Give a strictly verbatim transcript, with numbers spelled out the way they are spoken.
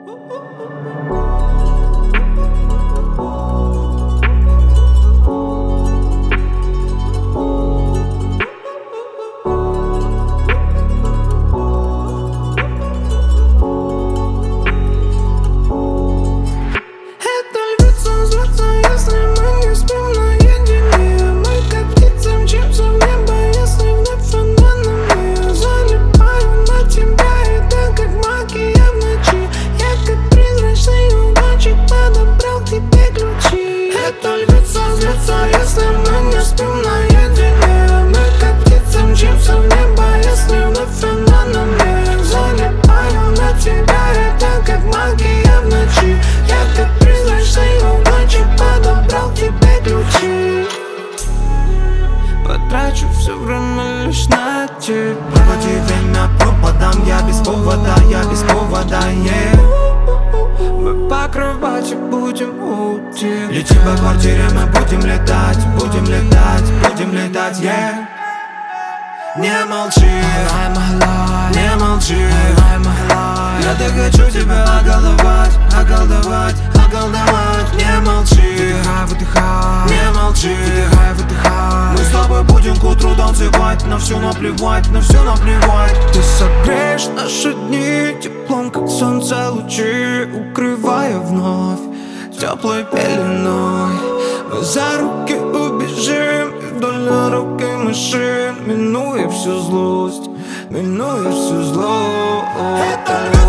Потрачу все время лишь на тебя. Пропади время пропадам, я без повода, я без повода, yeah. Мы по кровати будем уйти. Летим по квартире, мы будем летать, будем летать, будем летать, yeah. Не молчи, не молчи, я так хочу тебя околдовать, околдовать, околдовать. Не молчи, Выдыхай, выдыхай, не молчи, выдыхай, выдыхай. мы с тобой будем к утру танцевать, на все наплевать, на все наплевать. Ты согреешь наши дни теплом, как солнце лучи, укрывая вновь теплой пеленой. Мы за руки убежим и вдоль дороги машин, минуя всю злость, минуя всю злость.